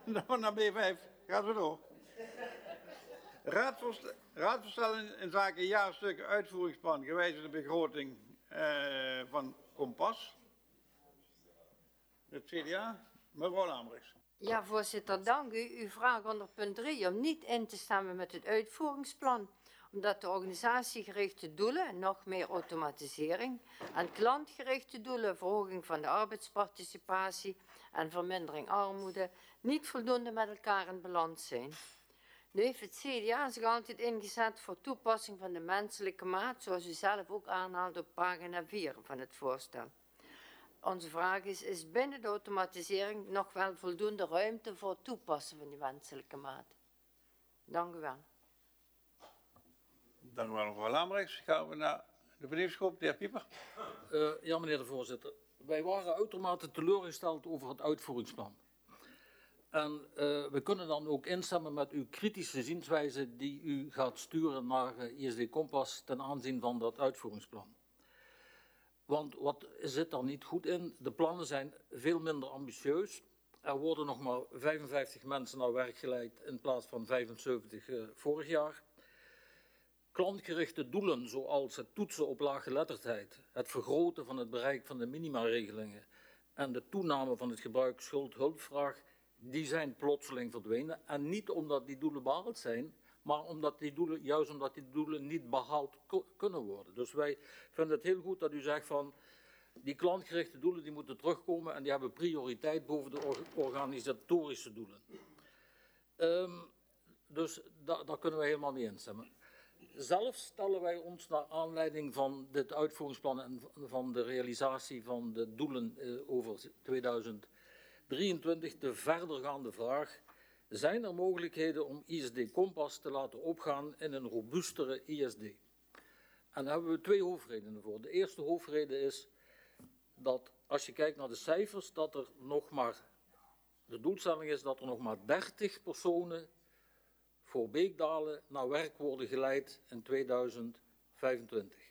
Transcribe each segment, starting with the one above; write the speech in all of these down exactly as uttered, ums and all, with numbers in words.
Dan naar B vijf. Gaat we door. Raadvoorst- Raadvoorstellen in zaken jaarstukken uitvoeringsplan gewijzigde begroting uh, van Kompas. Het C D A. Mevrouw Lambrechts. Ja, voorzitter, dank u. U vraagt onder punt drie om niet in te stemmen met het uitvoeringsplan, omdat de organisatiegerichte doelen, nog meer automatisering, en klantgerichte doelen, verhoging van de arbeidsparticipatie en vermindering armoede, niet voldoende met elkaar in balans zijn. Nu heeft het C D A zich altijd ingezet voor toepassing van de menselijke maat, zoals u zelf ook aanhaalt op pagina vier van het voorstel. Onze vraag is, is binnen de automatisering nog wel voldoende ruimte voor het toepassen van die menselijke maat? Dank u wel. Dank u wel, mevrouw Lambrechts. Gaan we naar de benieuwdschap, de heer Pieper. Uh, ja, meneer de voorzitter. Wij waren uitermate teleurgesteld over het uitvoeringsplan. En uh, we kunnen dan ook instemmen met uw kritische zienswijze die u gaat sturen naar uh, I S D Kompas ten aanzien van dat uitvoeringsplan. Want wat zit daar niet goed in? De plannen zijn veel minder ambitieus. Er worden nog maar vijfenvijftig mensen naar werk geleid in plaats van vijfenzeventig uh, vorig jaar. Klantgerichte doelen zoals het toetsen op laaggeletterdheid, het vergroten van het bereik van de minimaregelingen en de toename van het gebruik schuld-hulpvraag, die zijn plotseling verdwenen. En niet omdat die doelen behaald zijn, maar omdat die doelen, juist omdat die doelen niet behaald kunnen worden. Dus wij vinden het heel goed dat u zegt van die klantgerichte doelen die moeten terugkomen en die hebben prioriteit boven de or organisatorische doelen. Um, dus da daar kunnen wij helemaal mee instemmen. Zelf stellen wij ons naar aanleiding van dit uitvoeringsplan en van de realisatie van de doelen uh, over tweeduizend drieëntwintig de verdergaande vraag: zijn er mogelijkheden om I S D Kompas te laten opgaan in een robuustere I S D? En daar hebben we twee hoofdredenen voor. De eerste hoofdreden is dat als je kijkt naar de cijfers, dat er nog maar, de doelstelling is dat er nog maar dertig personen voor Beekdalen naar werk worden geleid in tweeduizend vijfentwintig.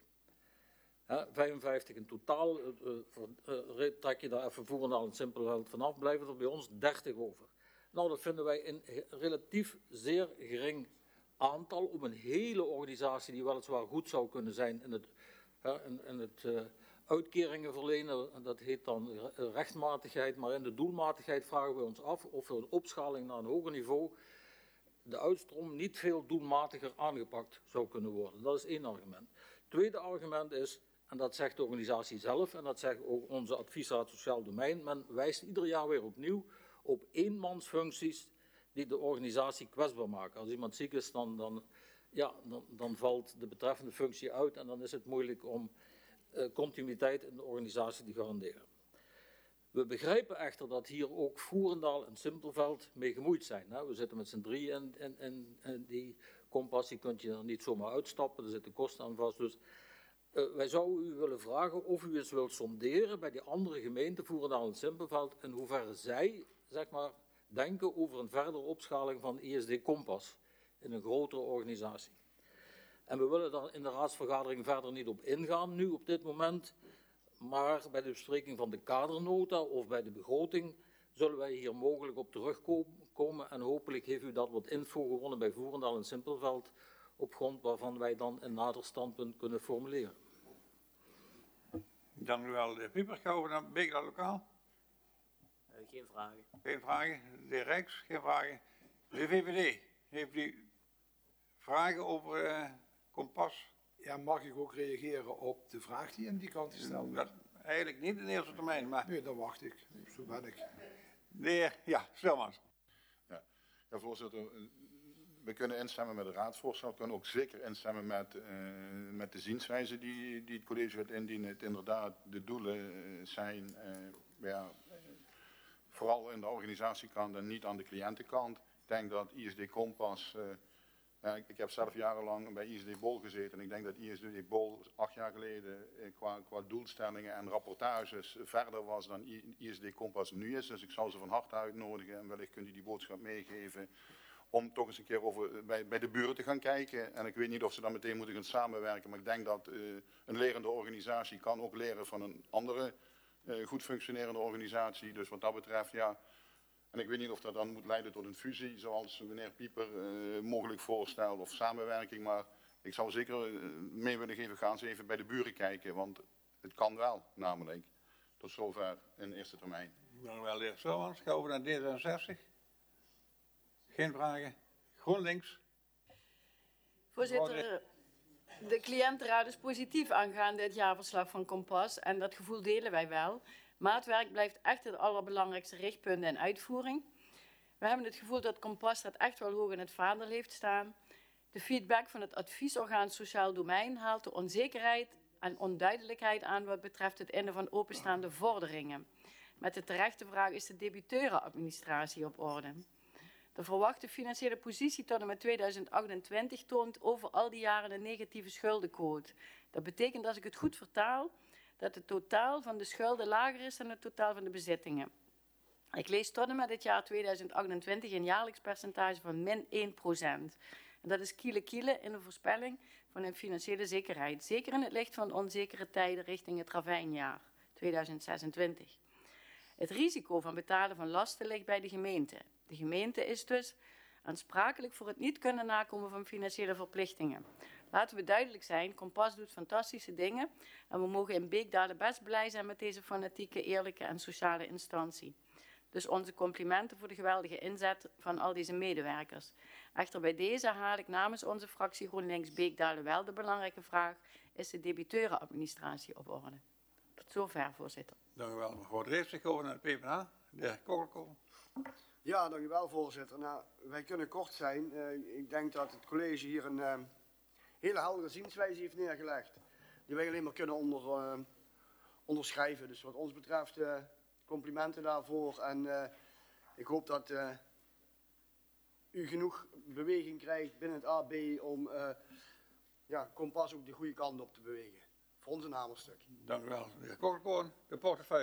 He, vijfenvijftig in totaal, uh, uh, trek je daar even Voerendaal en Simpelveld vanaf, blijven er bij ons dertig over. Nou, dat vinden wij een relatief zeer gering aantal op een hele organisatie die weliswaar goed zou kunnen zijn in het, uh, in, in het uh, uitkeringen verlenen, dat heet dan rechtmatigheid, maar in de doelmatigheid vragen we ons af of we een opschaling naar een hoger niveau de uitstroom niet veel doelmatiger aangepakt zou kunnen worden. Dat is één argument. Het tweede argument is, en dat zegt de organisatie zelf, en dat zegt ook onze adviesraad Sociaal Domein, men wijst ieder jaar weer opnieuw op eenmansfuncties die de organisatie kwetsbaar maken. Als iemand ziek is, dan, dan, ja, dan, dan valt de betreffende functie uit en dan is het moeilijk om uh, continuïteit in de organisatie te garanderen. We begrijpen echter dat hier ook Voerendaal en Simpelveld mee gemoeid zijn. Hè. We zitten met z'n drieën in, in, in, in die Kompas, die kunt je er niet zomaar uitstappen, er zitten kosten aan vast. Dus uh, wij zouden u willen vragen of u eens wilt sonderen bij die andere gemeenten, Voerendaal en Simpelveld, in hoeverre zij, zeg maar, denken over een verdere opschaling van I S D Kompas in een grotere organisatie. En we willen daar in de raadsvergadering verder niet op ingaan nu op dit moment. Maar bij de bespreking van de kadernota of bij de begroting zullen wij hier mogelijk op terugkomen. En hopelijk heeft u dat wat info gewonnen bij Voerendaal en Simpelveld, op grond waarvan wij dan een nader standpunt kunnen formuleren. Dank u wel, de heer Pieper. Gaan we naar Beekdalen Lokaal? Uh, geen vragen. Geen vragen. De heer Rijks, geen vragen. De V V D, heeft u vragen over uh, Kompas? Ja, mag ik ook reageren op de vraag die in die kant gesteld werd? Eigenlijk niet in de eerste termijn, maar... Nee, dan wacht ik. Zo ben ik. De heer, ja, Stelmans. Ja, ja, voorzitter, we kunnen instemmen met het raadsvoorstel. We kunnen ook zeker instemmen met, uh, met de zienswijze die, die het college gaat indienen. Het inderdaad, de doelen uh, zijn uh, ja, uh, vooral in de organisatiekant en niet aan de cliëntenkant. Ik denk dat I S D Kompas... Uh, Ja, ik, ik heb zelf jarenlang bij I S D Bol gezeten en ik denk dat I S D Bol acht jaar geleden eh, qua, qua doelstellingen en rapportages verder was dan I, I S D Kompas nu is. Dus ik zal ze van harte uitnodigen en wellicht kunt u die boodschap meegeven om toch eens een keer over, bij, bij de buren te gaan kijken. En ik weet niet of ze dan meteen moeten gaan samenwerken, maar ik denk dat uh, een lerende organisatie kan ook leren van een andere uh, goed functionerende organisatie. Dus wat dat betreft, ja... En ik weet niet of dat dan moet leiden tot een fusie, zoals meneer Pieper uh, mogelijk voorstelt, of samenwerking. Maar ik zou zeker uh, mee willen geven, gaan ze even bij de buren kijken. Want het kan wel, namelijk. Tot zover in eerste termijn. Dank u wel, de heer Stormans. Gaan we over naar D zesenzestig. Geen vragen. GroenLinks. Voorzitter, de cliëntenraad is positief aangaande het jaarverslag van Kompas en dat gevoel delen wij wel. Maatwerk blijft echt het allerbelangrijkste richtpunt en uitvoering. We hebben het gevoel dat Kompas dat echt wel hoog in het vaandel heeft staan. De feedback van het adviesorgaan Sociaal Domein haalt de onzekerheid en onduidelijkheid aan wat betreft het innen van openstaande vorderingen. Met de terechte vraag: is de debiteurenadministratie op orde? De verwachte financiële positie tot en met tweeduizend achtentwintig toont over al die jaren een negatieve schuldenquote. Dat betekent, als ik het goed vertaal, dat het totaal van de schulden lager is dan het totaal van de bezittingen. Ik lees tot en met het jaar tweeduizend achtentwintig een jaarlijks percentage van min één procent. En dat is kiele kiele in de voorspelling van een financiële zekerheid. Zeker in het licht van onzekere tijden richting het ravijnjaar tweeduizend zesentwintig. Het risico van betalen van lasten ligt bij de gemeente. De gemeente is dus aansprakelijk voor het niet kunnen nakomen van financiële verplichtingen. Laten we duidelijk zijn, Kompas doet fantastische dingen en we mogen in Beekdalen best blij zijn met deze fanatieke, eerlijke en sociale instantie. Dus onze complimenten voor de geweldige inzet van al deze medewerkers. Echter bij deze haal ik namens onze fractie GroenLinks Beekdalen wel de belangrijke vraag: is de debiteurenadministratie op orde? Tot zover, voorzitter. Dank u wel. Mevrouw Dreef, over naar de P v a. De heer Kokkelkool. Ja, dank u wel, voorzitter. Nou, wij kunnen kort zijn. Uh, ik denk dat het college hier een uh, hele heldere zienswijze heeft neergelegd, die wij alleen maar kunnen onder, uh, onderschrijven. Dus wat ons betreft uh, complimenten daarvoor. En uh, ik hoop dat uh, u genoeg beweging krijgt binnen het A B om uh, ja, Kompas ook de goede kant op te bewegen. Voor ons een hamerstuk. Dank u wel. De heer Kokkelkool, de portefeuille.